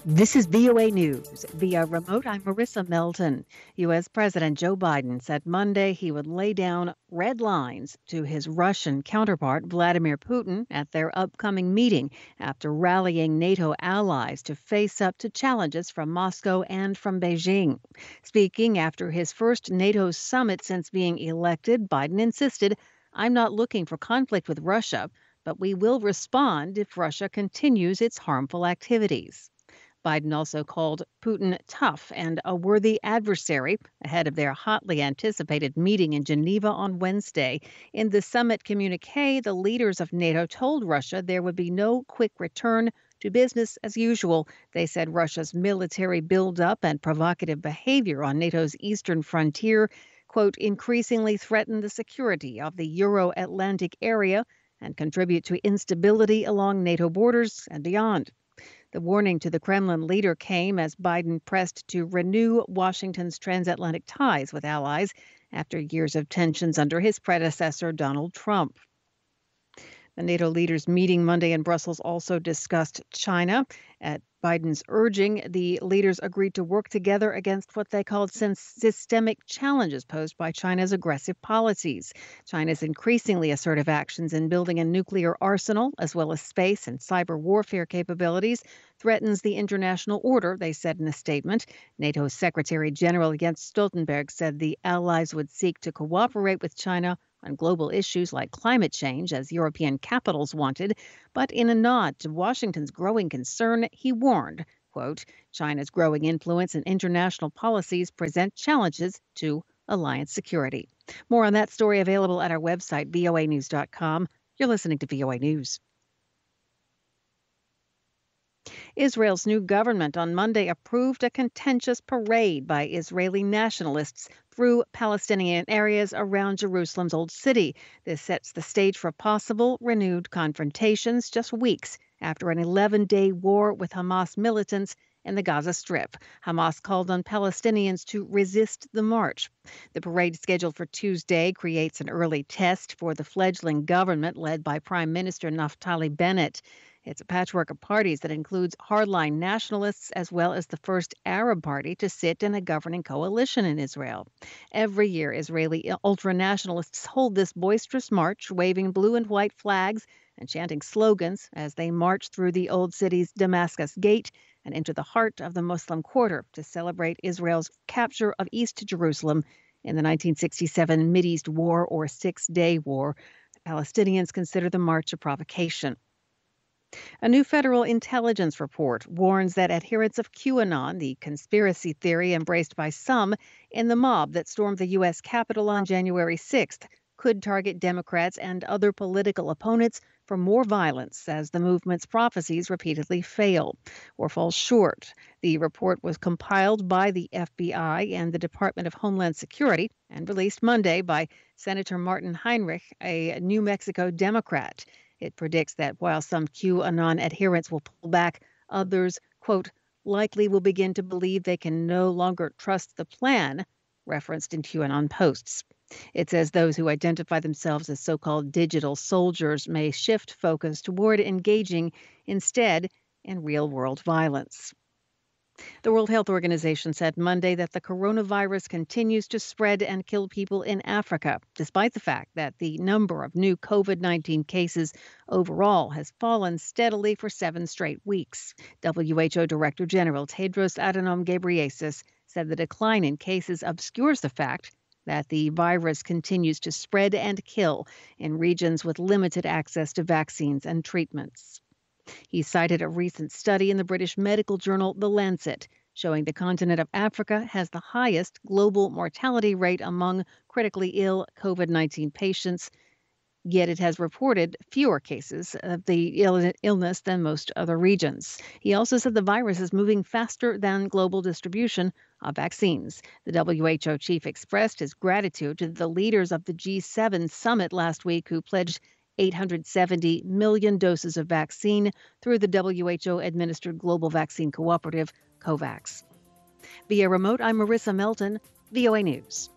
This is VOA News. Via remote, I'm Marissa Melton. U.S. President Joe Biden said Monday he would lay down red lines to his Russian counterpart, Vladimir Putin, at their upcoming meeting after rallying NATO allies to face up to challenges from Moscow and from Beijing. Speaking after his first NATO summit since being elected, Biden insisted, "I'm not looking for conflict with Russia, but we will respond if Russia continues its harmful activities." Biden also called Putin tough and a worthy adversary ahead of their hotly anticipated meeting in Geneva on Wednesday. In the summit communique, the leaders of NATO told Russia there would be no quick return to business as usual. They said Russia's military buildup and provocative behavior on NATO's eastern frontier, quote, increasingly threaten the security of the Euro Atlantic area and contribute to instability along NATO borders and beyond. The warning to the Kremlin leader came as Biden pressed to renew Washington's transatlantic ties with allies after years of tensions under his predecessor, Donald Trump. The NATO leaders meeting Monday in Brussels also discussed China. At Biden's urging, the leaders agreed to work together against what they called systemic challenges posed by China's aggressive policies. China's increasingly assertive actions in building a nuclear arsenal, as well as space and cyber warfare capabilities, threatens the international order, they said in a statement. NATO Secretary General Jens Stoltenberg said the allies would seek to cooperate with China on global issues like climate change, as European capitals wanted. But in a nod to Washington's growing concern, he warned, quote, China's growing influence in international policies present challenges to alliance security. More on that story available at our website, voanews.com. You're listening to VOA News. Israel's new government on Monday approved a contentious parade by Israeli nationalists through Palestinian areas around Jerusalem's Old City. This sets the stage for possible renewed confrontations just weeks after an 11-day war with Hamas militants in the Gaza Strip. Hamas called on Palestinians to resist the march. The parade scheduled for Tuesday creates an early test for the fledgling government led by Prime Minister Naftali Bennett. It's a patchwork of parties that includes hardline nationalists as well as the first Arab party to sit in a governing coalition in Israel. Every year, Israeli ultranationalists hold this boisterous march, waving blue and white flags and chanting slogans as they march through the old city's Damascus Gate and into the heart of the Muslim Quarter to celebrate Israel's capture of East Jerusalem in the 1967 Mideast War or Six-Day War. The Palestinians consider the march a provocation. A new federal intelligence report warns that adherents of QAnon, the conspiracy theory embraced by some in the mob that stormed the U.S. Capitol on January 6th, could target Democrats and other political opponents for more violence as the movement's prophecies repeatedly fail or fall short. The report was compiled by the FBI and the Department of Homeland Security and released Monday by Senator Martin Heinrich, a New Mexico Democrat. It predicts that while some QAnon adherents will pull back, others, quote, likely will begin to believe they can no longer trust the plan, referenced in QAnon posts. It says those who identify themselves as so-called digital soldiers may shift focus toward engaging instead in real-world violence. The World Health Organization said Monday that the coronavirus continues to spread and kill people in Africa, despite the fact that the number of new COVID-19 cases overall has fallen steadily for 7 straight weeks. WHO Director General Tedros Adhanom Ghebreyesus said the decline in cases obscures the fact that the virus continues to spread and kill in regions with limited access to vaccines and treatments. He cited a recent study in the British medical journal The Lancet, showing the continent of Africa has the highest global mortality rate among critically ill COVID-19 patients, yet it has reported fewer cases of the illness than most other regions. He also said the virus is moving faster than global distribution of vaccines. The WHO chief expressed his gratitude to the leaders of the G7 summit last week who pledged 870 million doses of vaccine through the WHO-administered global vaccine cooperative, COVAX. Via remote, I'm Marissa Melton, VOA News.